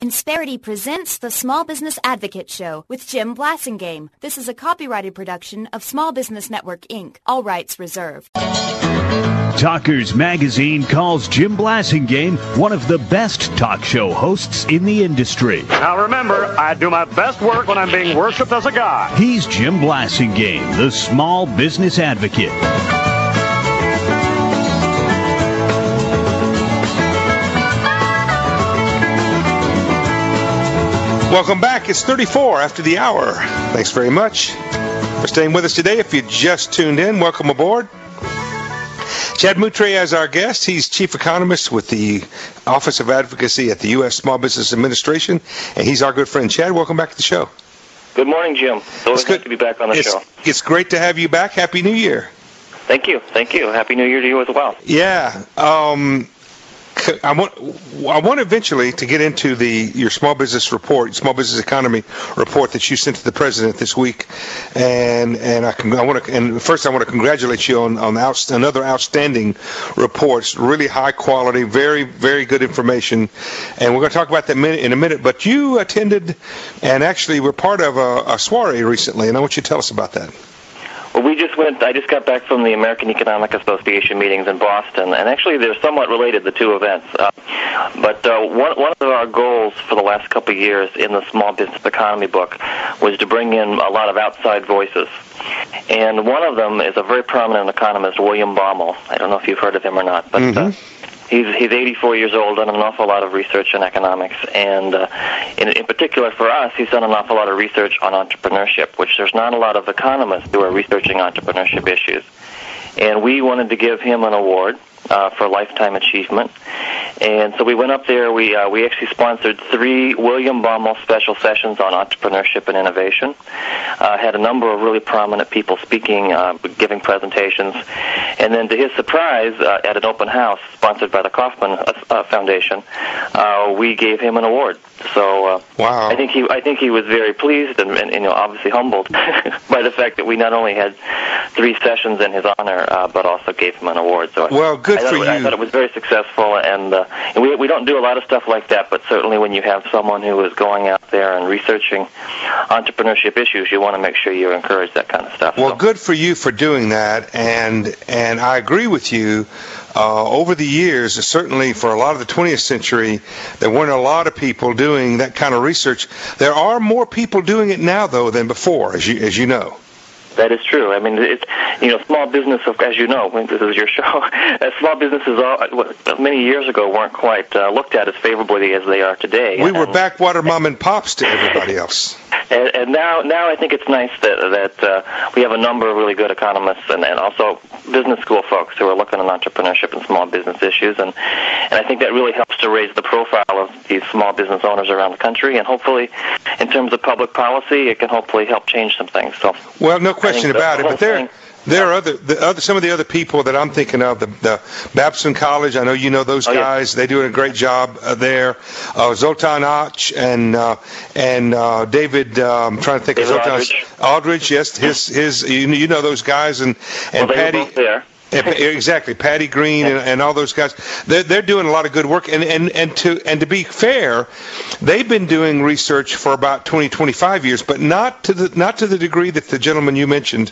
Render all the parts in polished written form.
Insperity presents the Small Business Advocate Show with Jim Blasingame. This is a copyrighted production of Small Business Network, Inc. All rights reserved. Talkers Magazine calls Jim Blasingame one of the best talk show hosts in the industry. Now remember, I do my best work when I'm being worshipped as a god. He's Jim Blasingame, the Small Business Advocate. Welcome back. It's 34 after the hour. Thanks very much for staying with us today. If you just tuned in, welcome aboard. Chad Moutre as our guest. He's chief economist with the Office of Advocacy at the U.S. Small Business Administration, and he's our good friend. Chad, welcome back to the show. Good morning, Jim. It's always good to be back on the show. It's great to have you back. Happy New Year. Thank you. Happy New Year to you as well. Yeah. I want eventually to get into your small business report, small business economy report that you sent to the president this week, and first I want to congratulate you on another outstanding report. It's really high quality, very very good information, and we're going to talk about that in a minute. But you attended and actually were part of a soiree recently, and I want you to tell us about that. Well, I just got back from the American Economic Association meetings in Boston, and actually they're somewhat related, the two events. But one of our goals for the last couple of years in the Small Business Economy book was to bring in a lot of outside voices. And one of them is a very prominent economist, William Baumol. I don't know if you've heard of him or not, but he's 84 years old, done an awful lot of research in economics, and in particular for us, he's done an awful lot of research on entrepreneurship, which there's not a lot of economists who are researching entrepreneurship issues. And we wanted to give him an award for lifetime achievement. And so we went up there. We actually sponsored 3 William Baumol special sessions on entrepreneurship and innovation. Had a number of really prominent people speaking, giving presentations. And then to his surprise, at an open house sponsored by the Kauffman Foundation, we gave him an award. So wow. I think he was very pleased and obviously humbled by the fact that we not only had 3 sessions in his honor, but also gave him an award. So well, good for you. I thought it was very successful, and we don't do a lot of stuff like that, but certainly when you have someone who is going out there and researching entrepreneurship issues, you want to make sure you encourage that kind of stuff. Well, good for you for doing that, and I agree with you. Over the years, certainly for a lot of the 20th century, there weren't a lot of people doing that kind of research. There are more people doing it now, though, than before, as you know. That is true. I mean, it's small business, as you know, this is your show. Small businesses many years ago weren't quite looked at as favorably as they are today. We were backwater mom and pops to everybody else. And now I think it's nice that we have a number of really good economists and also business school folks who are looking at entrepreneurship and small business issues, and I think that really helps to raise the profile of these small business owners around the country, and hopefully, in terms of public policy, it can hopefully help change some things. So, well, no question about it, but there are some of the other people that I'm thinking of, the Babson College. I know you know those guys. Yeah. They're doing a great job there. Zoltan Ach and David. I'm trying to think David of Zoltan Aldridge. Yes, his. You know those guys and Patty. Both there. Exactly, Patty Green and all those guys. They're doing a lot of good work, and to be fair, they've been doing research for about 25 years, but not to the degree that the gentleman you mentioned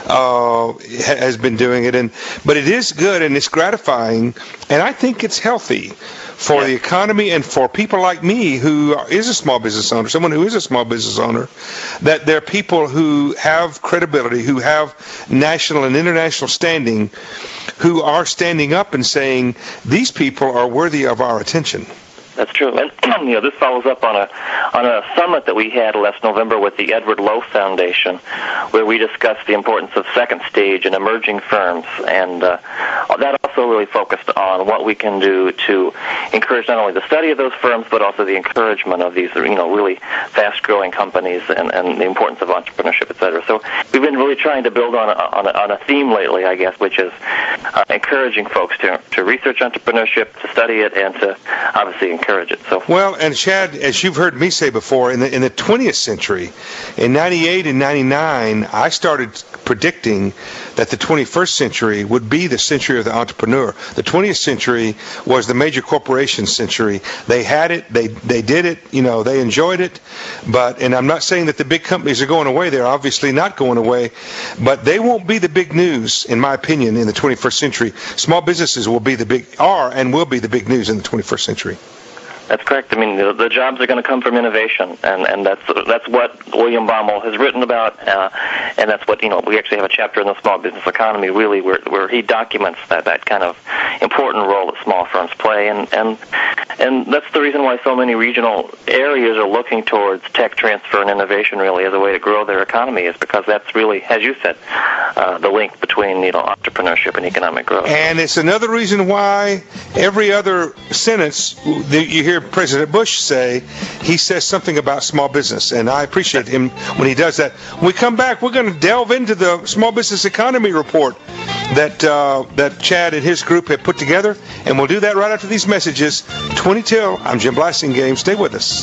has been doing it. But it is good and it's gratifying, and I think it's healthy for the economy and for people like me who is a small business owner, someone who is a small business owner, that there are people who have credibility, who have national and international standing, who are standing up and saying, these people are worthy of our attention. That's true. And this follows up on a summit that we had last November with the Edward Lowe Foundation, where we discussed the importance of second stage and emerging firms, and that also really focused on what we can do to encourage not only the study of those firms, but also the encouragement of these really fast-growing companies and the importance of entrepreneurship, et cetera. So we've been really trying to build on a theme lately, I guess, which is encouraging folks to research entrepreneurship, to study it, and to obviously encourage it. So well, and Chad, as you've heard me say before, in the 20th century, in 98 and 99, I started predicting that the 21st century would be the century of the entrepreneur. The 20th century was the major corporation century. They had it, they did it, they enjoyed it, and I'm not saying that the big companies are going away. They're obviously not going away, but they won't be the big news, in my opinion, in the 21st century. Small businesses will be the big news in the 21st century. That's correct. I mean, the jobs are going to come from innovation, and that's what William Baumol has written about, and that's what we actually have a chapter in the Small Business Economy, really, where he documents that kind of important role that small firms play, and that's the reason why so many regional areas are looking towards tech transfer and innovation, really, as a way to grow their economy, is because that's really, as you said, the link between entrepreneurship and economic growth. And it's another reason why every other sentence that you hear President Bush say, he says something about small business, and I appreciate him when he does that. When we come back, we're going to delve into the Small Business Economy report that Chad and his group have put together, and we'll do that right after these messages. 20 till. I'm Jim Blasingame. Stay with us.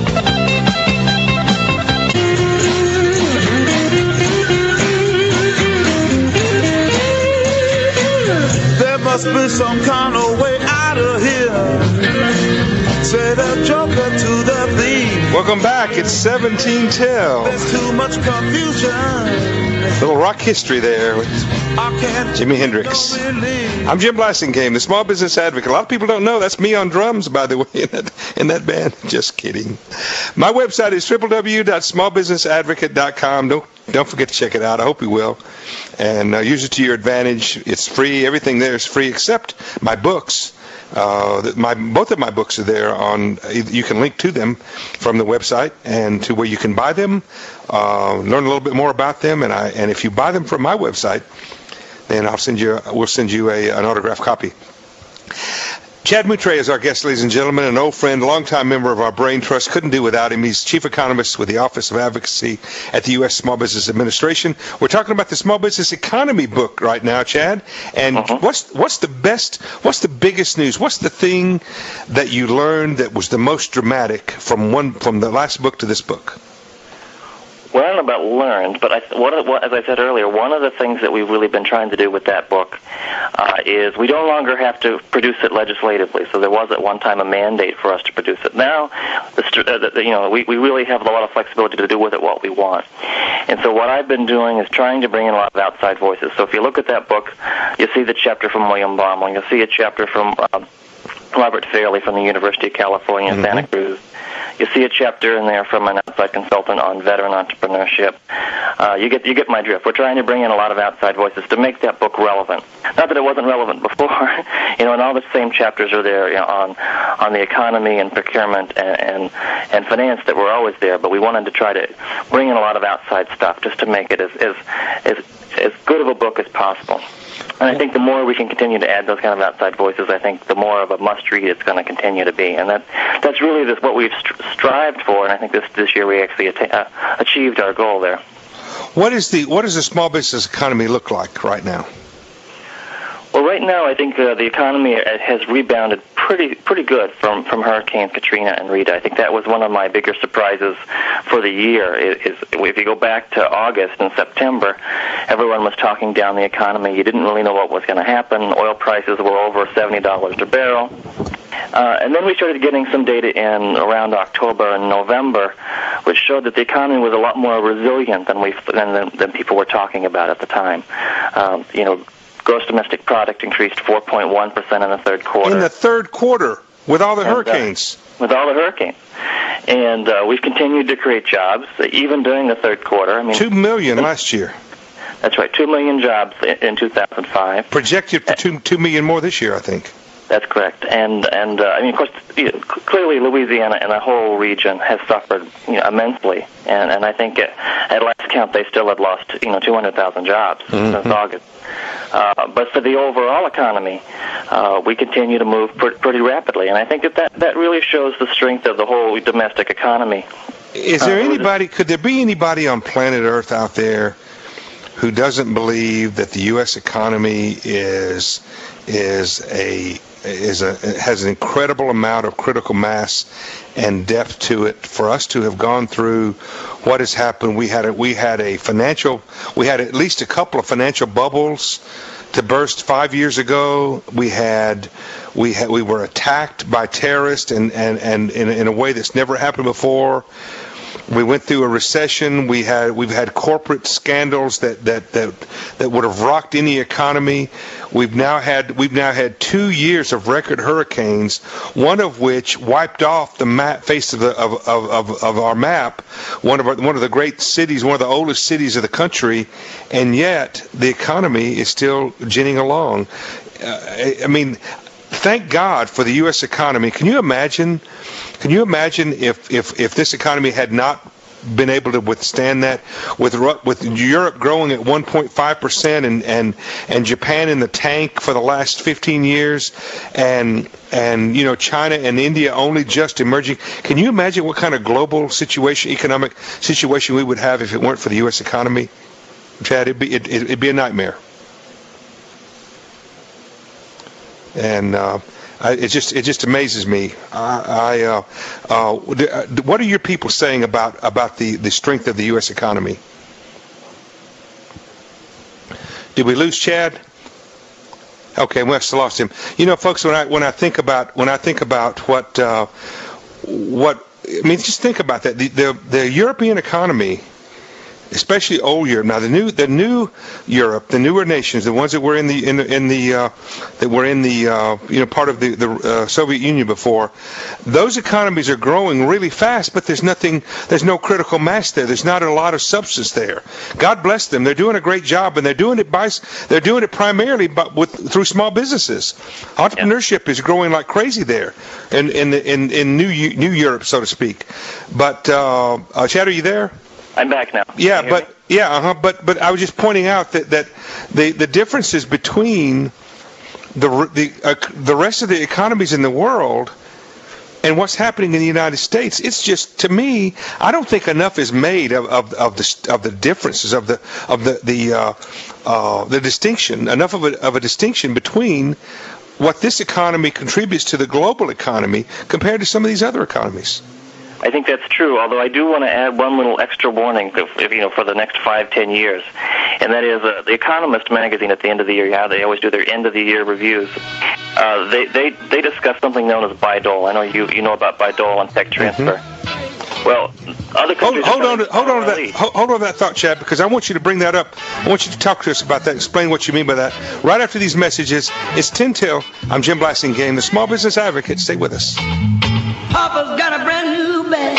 There must be some kind of way out of here. Say the joker to the thief. Welcome back. It's 17 till. There's too much confusion. Little rock history there with Jimi Hendrix. I'm Jim Blasingame, the Small Business Advocate. A lot of people don't know that's me on drums, by the way, in that band. Just kidding. My website is www.smallbusinessadvocate.com. Don't forget to check it out. I hope you will. And use it to your advantage. It's free. Everything there is free except my books. Both of my books are there you can link to them from the website and to where you can buy them, learn a little bit more about them, and if you buy them from my website, then we'll send you an autographed copy. Chad Moutre is our guest, ladies and gentlemen, an old friend, longtime member of our Brain Trust. Couldn't do without him. He's chief economist with the Office of Advocacy at the U.S. Small Business Administration. We're talking about the Small Business Economy book right now, Chad. And what's the biggest news? What's the thing that you learned that was the most dramatic from the last book to this book? Well, I don't know about learned, but as I said earlier, one of the things that we've really been trying to do with that book is we no longer have to produce it legislatively. So there was at one time a mandate for us to produce it. Now, we really have a lot of flexibility to do with it what we want. And so what I've been doing is trying to bring in a lot of outside voices. So if you look at that book, you'll see the chapter from William Baumol. You'll see a chapter from Robert Fairley from the University of California, Santa Cruz. You see a chapter in there from an outside consultant on veteran entrepreneurship. You get my drift. We're trying to bring in a lot of outside voices to make that book relevant. Not that it wasn't relevant before, and all the same chapters are there on the economy and procurement and finance that were always there. But we wanted to try to bring in a lot of outside stuff just to make it as good of a book as possible. And I think the more we can continue to add those kind of outside voices, I think the more of a must-read it's going to continue to be. And that's really what we've strived for, and I think this year we actually achieved our goal there. What does the small business economy look like right now? Well, right now I think the economy has rebounded pretty good from Hurricanes Katrina and Rita. I think that was one of my bigger surprises for the year. Is if you go back to August and September, everyone was talking down the economy. You didn't really know what was going to happen. Oil prices were over $70 a barrel. And then we started getting some data in around October and November, which showed that the economy was a lot more resilient than people were talking about at the time. Gross domestic product increased 4.1% in the third quarter. In the third quarter, with all the hurricanes. With all the hurricanes. And we've continued to create jobs, even during the third quarter. 2 million last year. That's right, 2 million jobs in 2005. Projected for 2 million more this year, I think. That's correct. And of course, clearly Louisiana and the whole region has suffered immensely. And I think at last count they still had lost 200,000 jobs since August. But for the overall economy, we continue to move pretty rapidly. And I think that really shows the strength of the whole domestic economy. Is there anybody, could there be anybody on planet Earth out there who doesn't believe that the U.S. economy is a has an incredible amount of critical mass and depth to it. For us to have gone through what has happened, we had at least a couple of financial bubbles to burst 5 years ago. We were attacked by terrorists and in a way that's never happened before. We went through a recession. We've had corporate scandals that would have rocked any economy. We've now had 2 years of record hurricanes, one of which wiped off the face of our map. One of the great cities, one of the oldest cities of the country, and yet the economy is still ginning along. Thank God for the U.S. economy. Can you imagine if this economy had not been able to withstand that, with Europe growing at 1.5% and Japan in the tank for the last 15 years, and China and India only just emerging? Can you imagine what kind of global economic situation we would have if it weren't for the U.S. economy, Chad? It'd be a nightmare. And it just amazes me. What are your people saying about the strength of the U.S. economy? Did we lose Chad? Okay, we must have lost him. Folks, when I think about what just think about that. The European economy, especially old Europe. Now the new Europe, the newer nations, the ones that were in the part of the Soviet Union before, those economies are growing really fast, but there's no critical mass there. There's not a lot of substance there. God bless them. They're doing a great job, and they're doing it primarily through small businesses. Entrepreneurship is growing like crazy there in new Europe, so to speak. But Chad, are you there? I'm back now. Yeah, but I was just pointing out that the differences between the rest of the economies in the world and what's happening in the United States, it's just, to me, I don't think enough is made of the differences of the distinction, enough of a distinction between what this economy contributes to the global economy compared to some of these other economies. I think that's true, although I do want to add one little extra warning for the next 5-10 years, and that is The Economist magazine at the end of the year. Yeah, they always do their end-of-the-year reviews. They discuss something known as Bayh-Dole. I know you know about Bayh-Dole and tech transfer. Mm-hmm. Well, other countries... Hold on to that thought, Chad, because I want you to bring that up. I want you to talk to us about that, explain what you mean by that. Right after these messages, it's 10 till. I'm Jim Blasingame, the Small Business Advocate. Stay with us. Papa's got a brand new bag.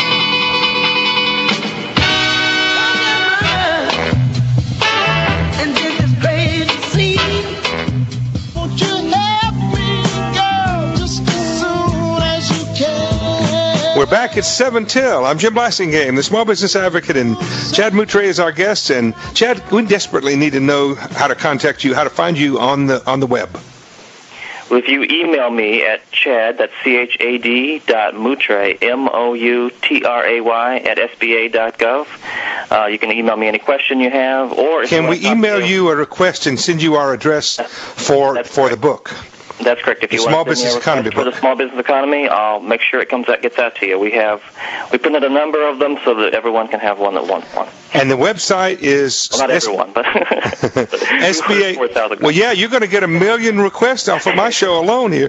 And this is crazy to see. Won't you help me, girl, just as soon as you can? We're back at 7 till. I'm Jim Blasingame, the Small Business Advocate, and Chad Moutre is our guest. And Chad, we desperately need to know how to contact you, how to find you on the web. Well, if you email me at Chad, that's chad.moutray, MOUTRAY, at SBA.gov, you can email me any question you have, or if can we email you a request and send you our address for the book? That's correct. If you want to send me a request for the Small Business Economy, I'll make sure it gets out to you. We printed a number of them so that everyone can have one that wants one. And the website is... Well, not everyone, but... SBA... Well, yeah, you're going to get 1 million requests off of my show alone here.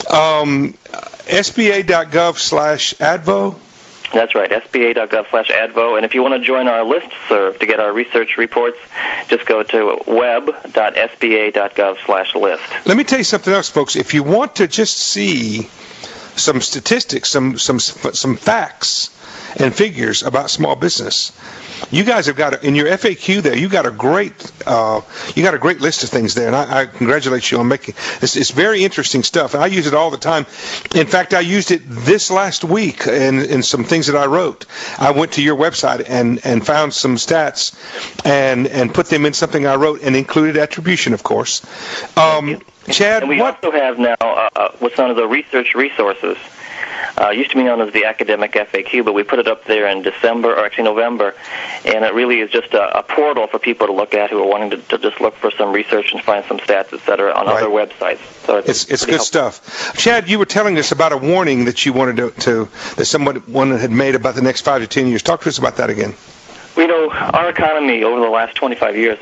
SBA.gov/advo. That's right, SBA.gov/advo. And if you want to join our listserv to get our research reports, just go to web.sba.gov/list. Let me tell you something else, folks. If you want to just see some statistics, some facts and figures about small business, you guys have got in your FAQ there. You got a great list of things there, and I congratulate you on making this. It's very interesting stuff, and I use it all the time. In fact, I used it this last week in some things that I wrote. I went to your website and found some stats and put them in something I wrote and included attribution, of course. Chad, and we also have now what's known as the research resources. Used to be known as the Academic FAQ, but we put it up there in November, and it really is just a portal for people to look at who are wanting to just look for some research and find some stats, et cetera, on other websites. So it's good helpful stuff. Chad, you were telling us about a warning that you wanted that someone had made about the next 5 to 10 years. Talk to us about that again. You know, our economy over the last 25 years,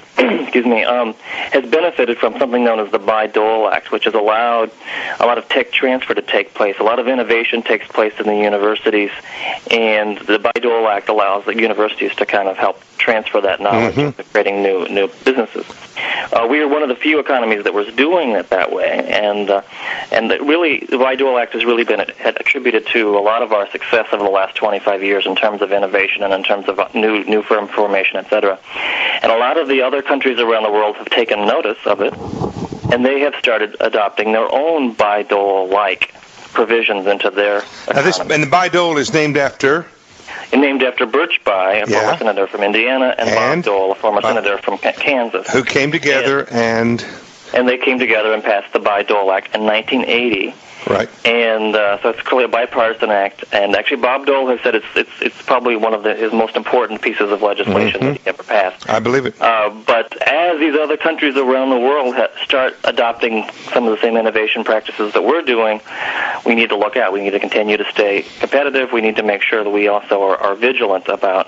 has benefited from something known as the Bayh-Dole Act, which has allowed a lot of tech transfer to take place. A lot of innovation takes place in the universities, and the Bayh-Dole Act allows the universities to kind of help transfer that knowledge into creating new businesses. We are one of the few economies that was doing it that way, and really the Bayh-Dole Act has really been attributed to a lot of our success over the last 25 years in terms of innovation and in terms of new firm formation, etc. And a lot of the other countries around the world have taken notice of it, and they have started adopting their own Bayh-Dole-like provisions into their economy. And the Bayh-Dole is named after? Named after Birch Bayh, a former senator from Indiana, and Bob Dole, a former senator from Kansas. Who came together and they came together and passed the Bayh-Dole Act in 1980. Right. And so it's clearly a bipartisan act. And actually, Bob Dole has said it's probably one of his most important pieces of legislation that he ever passed. I believe it. But as these other countries around the world start adopting some of the same innovation practices that we're doing, we need to look out. We need to continue to stay competitive. We need to make sure that we also are vigilant about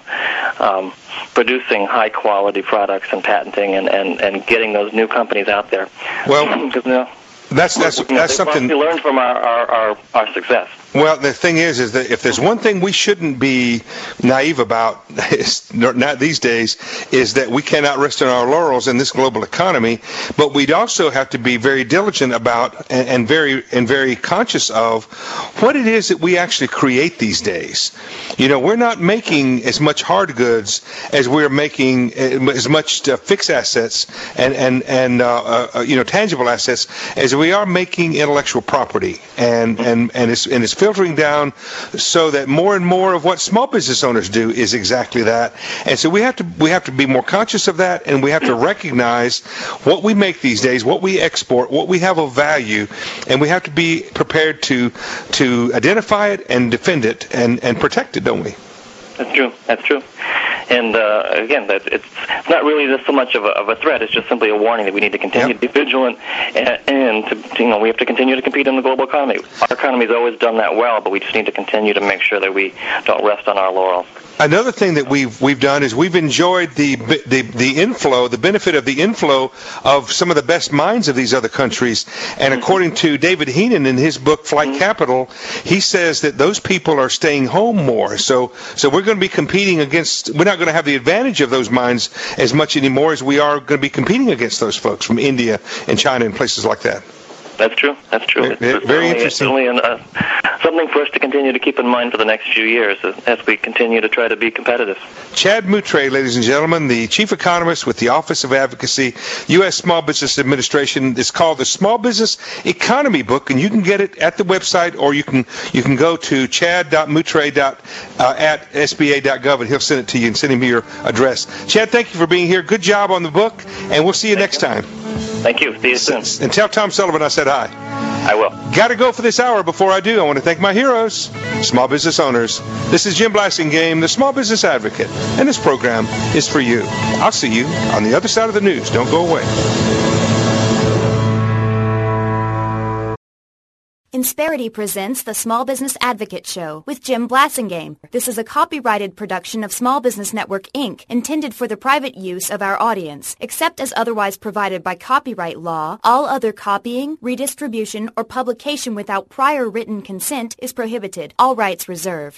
producing high-quality products and patenting and getting those new companies out there. Well, that's something we learned from our success. Well, the thing is that if there's one thing we shouldn't be naive about, not these days, is that we cannot rest on our laurels in this global economy. But we'd also have to be very diligent about and very conscious of what it is that we actually create these days. You know, we're not making as much hard goods as we're making as much fixed assets and tangible assets as we are making intellectual property, and it's filtering down so that more and more of what small business owners do is exactly that. And so we have to be more conscious of that, and we have to recognize what we make these days, what we export, what we have of value, and we have to be prepared to identify it and defend it and protect it, don't we? That's true. And again, it's not really just so much of a threat. It's just simply a warning that we need to continue to be vigilant, and we have to continue to compete in the global economy. Our economy has always done that well, but we just need to continue to make sure that we don't rest on our laurels. Another thing that we've done is we've enjoyed the benefit of the inflow of some of the best minds of these other countries. And according to David Heenan in his book Flight Capital, he says that those people are staying home more. So we're going to be competing against. We're not going to have the advantage of those minds as much anymore as we are going to be competing against those folks from India and China and places like that. That's true. Very interesting. It's certainly something for us to continue to keep in mind for the next few years as we continue to try to be competitive. Chad Moutre, ladies and gentlemen, the chief economist with the Office of Advocacy, U.S. Small Business Administration. It's called the Small Business Economy Book, and you can get it at the website, or you can go to chad.moutre at sba.gov, and he'll send it to you and send him your address. Chad, thank you for being here. Good job on the book, and we'll see you next time. Thank you. See you soon. And tell Tom Sullivan I said hi. I will. Got to go for this hour. Before I do, I want to thank my heroes, small business owners. This is Jim Blasingame, the Small Business Advocate, and this program is for you. I'll see you on the other side of the news. Don't go away. Insperity presents the Small Business Advocate Show with Jim Blasingame. This is a copyrighted production of Small Business Network, Inc., intended for the private use of our audience. Except as otherwise provided by copyright law, all other copying, redistribution, or publication without prior written consent is prohibited. All rights reserved.